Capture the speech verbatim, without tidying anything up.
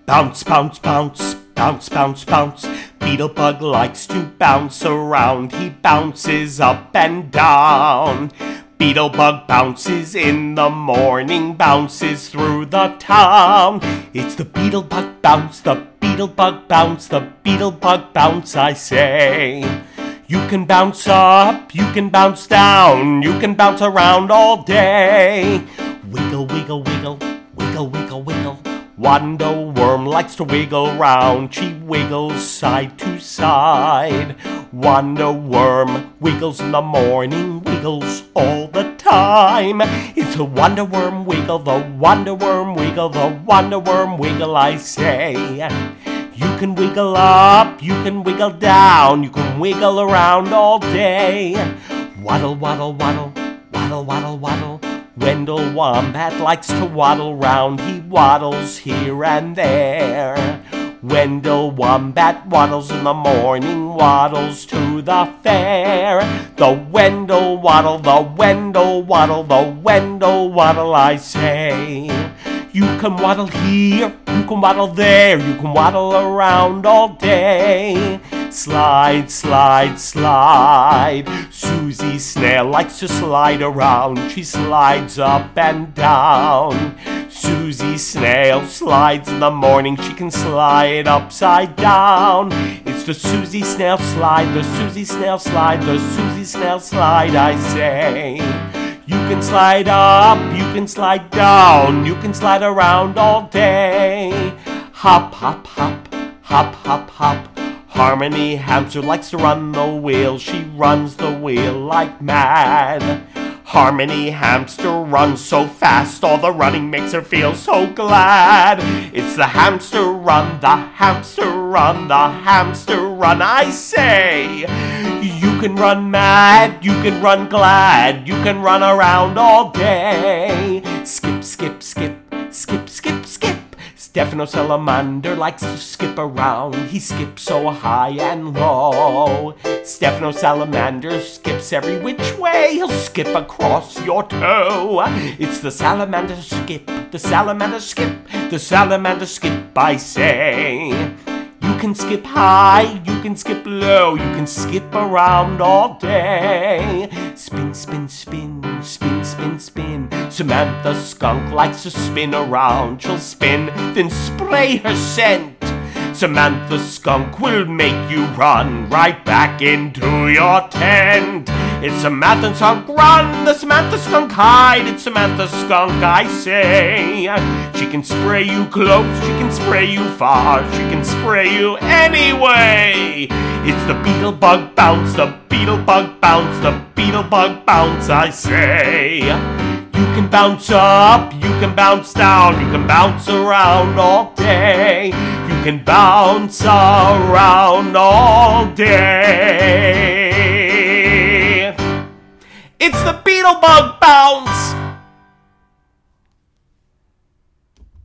Bounce, bounce, bounce, bounce, bounce, bounce. Beetlebug likes to bounce around. He bounces up and down. Beetlebug bounces in the morning, bounces through the town. It's the Beetlebug bounce, the Beetlebug bounce, the Beetlebug bounce, I say. You can bounce up, you can bounce down, you can bounce around all day. Wiggle, wiggle, wiggle, wiggle, wiggle, wiggle. Wonder Worm likes to wiggle round. She wiggles side to side. Wonder Worm wiggles in the morning, wiggles all the time. It's the Wonder Worm wiggle, the Wonder Worm wiggle, the Wonder Worm wiggle, I say. You can wiggle up, you can wiggle down, you can wiggle around all day. Waddle, waddle, waddle, waddle, waddle, waddle. Wendell Wombat likes to waddle round. He waddles here and there. Wendell Wombat waddles in the morning, waddles to the fair. The Wendell waddle, the Wendell waddle, the Wendell waddle, I say. You can waddle here, you can waddle there, you can waddle around all day. Slide, slide, slide. Susie Snail likes to slide around. She slides up and down. Susie Snail slides in the morning. She can slide upside down. It's the Susie Snail slide, the Susie Snail slide, the Susie Snail slide, I say. You can slide up, you can slide down, you can slide around all day. Hop, hop, hop, hop, hop, hop. Harmony Hamster likes to run the wheel. She runs the wheel like mad. Harmony Hamster runs so fast, all the running makes her feel so glad. It's the hamster run, the hamster run, the hamster run, I say. You can run mad, you can run glad, you can run around all day. Skip, skip, skip, skip, skip, skip. Stefano Salamander likes to skip around. He skips so high and low. Stefano Salamander skips every which way. He'll skip across your toe. It's the salamander skip, the salamander skip, the salamander skip, I say. You can skip high, you can skip low, you can skip around all day. Spin, spin, spin, spin, spin, spin. Samantha Skunk likes to spin around. She'll spin, then spray her scent. Samantha Skunk will make you run right back into your tent. It's Samantha Skunk run, the Samantha Skunk hide. It's Samantha Skunk, I say. She can spray you close, she can spray you far, she can spray you anyway. It's the Beetlebug bounce, the Beetlebug bounce, the Beetlebug bounce, I say. You can bounce up, you can bounce down, you can bounce around all day. You can bounce around all day. It's the Beetlebug bounce!